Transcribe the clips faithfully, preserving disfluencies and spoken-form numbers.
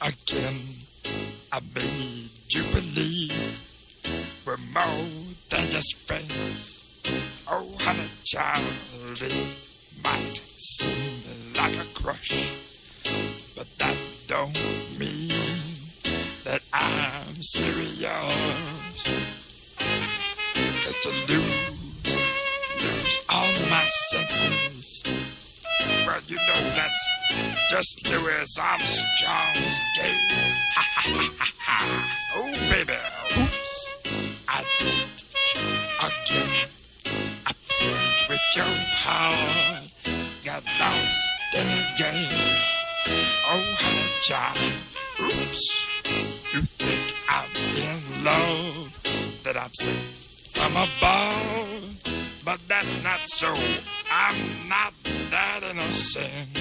again. I made you believe we're more than just friends. Oh, honey child, it might seem like a crush, but that don't mean that I'm serious. 'Cause to lose, lose all my senses, well, you know that's just Louis Armstrong's game. Ha ha ha ha ha. Oh, baby, oops, I did it again. I played with your heart, got lost in the game. Oh, honey child, oops, you think I'm in love, that I'm sent from above, but that's not so. I'm not that innocent.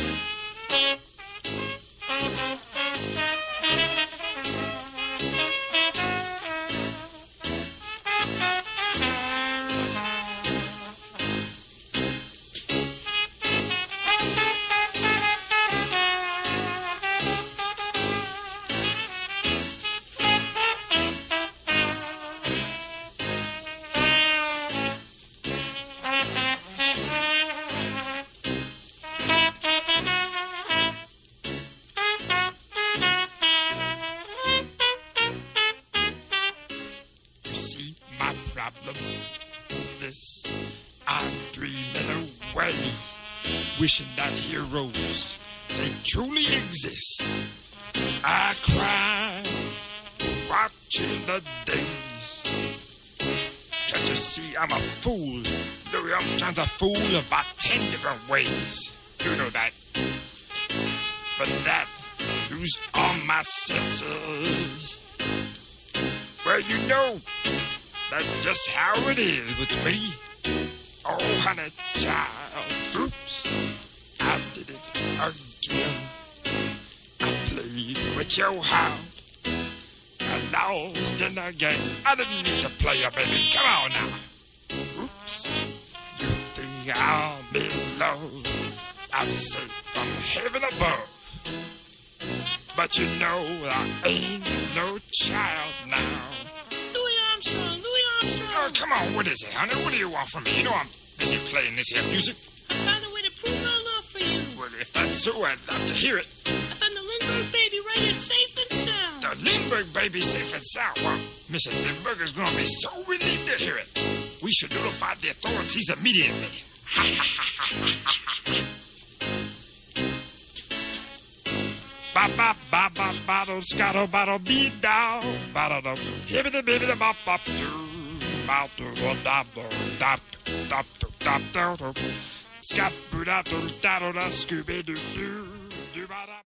My problem is this: I'm dreaming away, wishing that heroes, they truly exist. I cry, watching the days. Can't you see I'm a fool? Louis Armstrong's a fool about ten different ways. You know that. But that lose all my senses. Well, you know, that's just how it is with me. Oh, honey child, oops, I did it again. I played with your heart, I lost in the game. I didn't need to play you, baby. Come on now. Oops, you think I'm in love? I'm sent from heaven above. But you know I ain't no child now. Louis Armstrong, Louis Armstrong. Oh, come on, what is it, honey? What do you want from me? You know I'm busy playing this here music. I found a way to prove my love for you. Well, if that's so, I'd love to hear it. I found the Lindbergh baby right here, safe and sound. The Lindbergh baby safe and sound? Well, Missus Lindbergh is going to be so relieved to hear it. We should notify the authorities immediately. Ha ha ha ha ha ha. Ba ba ba ba ba do scatto ba do be down ba do do hibbity bibbity bop bop do ba do do da do da da do da do do scap do da do da do da scooby doo doo do ba da.